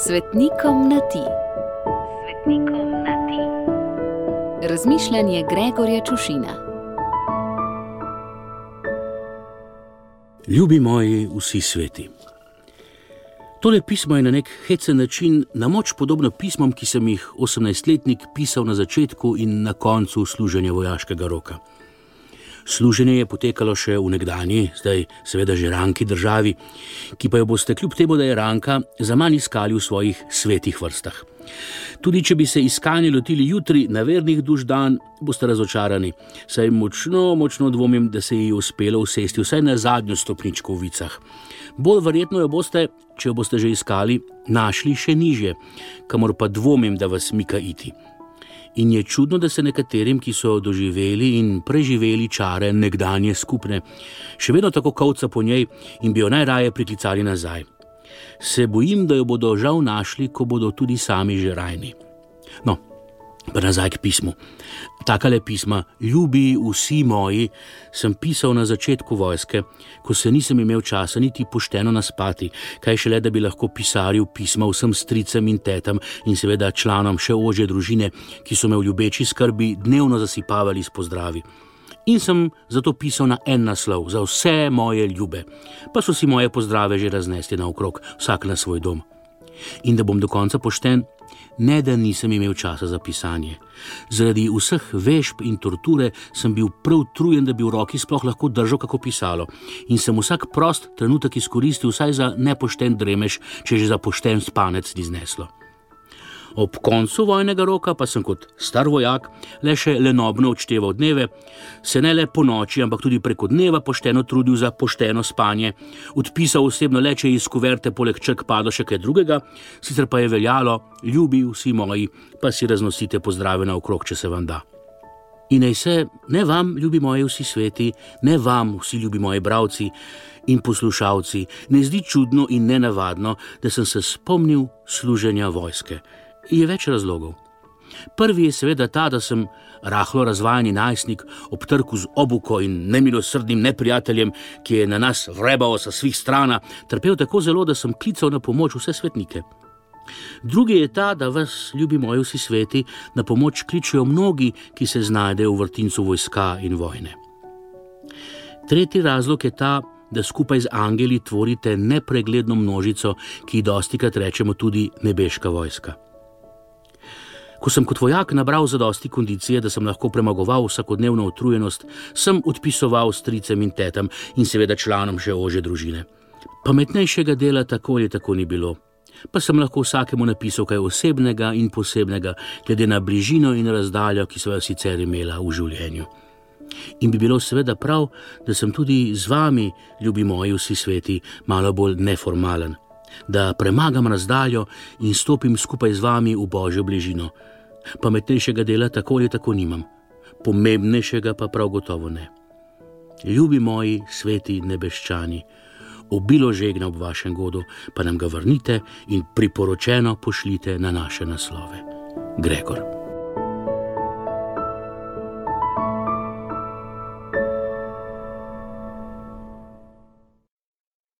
Svetnikom na ti. Svetnikom na ti. Razmišljanje Gregorja Čušina. Ljubi moji vsi sveti. Tole pismo je na nek hecen način na moč podobno pismom, ki sem jih 18-letnik pisal na začetku in na koncu služenja vojaškega roka. Služenje je potekalo še v nekdanji, zdaj seveda že ranki državi, ki pa jo boste kljub temu, da je ranka, zaman iskali v svojih svetih vrstah. Tudi če bi se iskanje lotili jutri na vernih duš dan, boste razočarani, saj močno dvomim, da se ji je uspelo usesti vsaj na zadnjo stopničko v vicah. Bolj verjetno jo boste, če jo boste že iskali, našli še nižje, kamor pa dvomim, da vas mika iti. In je čudno, da se nekaterim, ki so doživeli in preživeli čare nekdanje skupne, še vedno tako kolca po njej in bi jo najraje priklicali nazaj. Se bojim, da jo bodo žal našli, ko bodo tudi sami že rajni. No, pa nazaj k pismu. Takale pisma, ljubi vsi moji, sem pisal na začetku vojske, ko se nisem imel časa niti pošteno naspati, kaj šele, da bi lahko pisaril pisma vsem stricem in tetam in seveda članom še ožje družine, ki so me v ljubeči skrbi dnevno zasipavali s pozdravi. In sem zato pisal na en naslov, za vse moje ljube, pa so si moje pozdrave že raznesli naokrog, vsak na svoj dom. In da bom do konca pošten, ne da nisem imel časa za pisanje. Zaradi vseh vežb in torture sem bil prav utrujen, da bi v roki sploh lahko držal kako pisalo, in sem vsak prost trenutek izkoristil vsaj za nepošten dremež, če že za pošten spanec ni zneslo. Ob koncu vojnega roka pa sem kot star vojak le še lenobno odšteval dneve, se ne le po noči, ampak tudi preko dneva pošteno trudil za pošteno spanje, odpisal osebno le, če iz kuverte poleg črk padlo še kaj drugega, sicer pa je veljalo, ljubi vsi moji, pa si raznosite pozdrave naokrog, če se vam da. In naj se ne vam, ljubi moji vsi sveti, ne vam, vsi ljubi moji bralci in poslušalci, ne zdi čudno in nenavadno, da sem se spomnil služenja vojske. Je več razlogov. Prvi je seveda ta, da sem rahlo razvajeni najstnik ob trku z obuko in nemilosrdnim neprijateljem, ki je na nas vrebal sa svih strana, trpel tako zelo, da sem klical na pomoč vse svetnike. Drugi je ta, da vas, ljubi moji vsi sveti, na pomoč kličejo mnogi, ki se znajdejo v vrtincu vojska in vojne. Tretji razlog je ta, da skupaj z angeli tvorite nepregledno množico, ki ji dostikrat rečemo tudi nebeška vojska. Ko sem kot vojak nabral zadosti kondicije, da sem lahko premagoval vsakodnevno utrujenost, sem odpisoval stricem in tetam in seveda članom še ožje družine. Pametnejšega dela tako ali tako ni bilo, pa sem lahko vsakemu napisal kaj osebnega in posebnega, glede na bližino in razdaljo, ki sva jo sicer imela v življenju. In bi bilo seveda prav, da sem tudi z vami, ljubi moji vsi sveti, malo bolj neformalen, da premagam razdaljo in stopim skupaj z vami v Božjo bližino. Pametnejšega dela tako ali tako nimam, pomembnejšega pa prav gotovo ne. Ljubi moji sveti nebeščani, obilo žegna ob vašem godu, pa nam ga vrnite in priporočeno pošljite na naše naslove. Gregor.